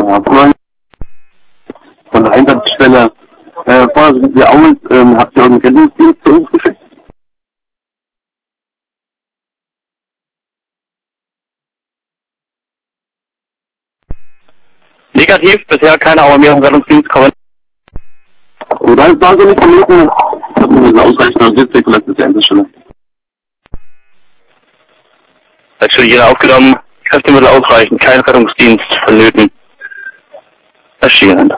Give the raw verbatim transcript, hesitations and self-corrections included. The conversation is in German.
Ja, von der Einsatzstelle. Äh, vorher sind wir aus, ähm, habt ihr irgendeinen Rettungsdienst zu uns geschickt? Negativ, bisher keine Alarmierung Rettungsdienst kommen. Oder ist da so nicht vermuten? Ich hab nur eine ausreichende Logistik und das ist die Einsatzstelle. Hat schon jeder aufgenommen, Kräftemittel ausreichend, kein Rettungsdienst vonnöten. Erschienen.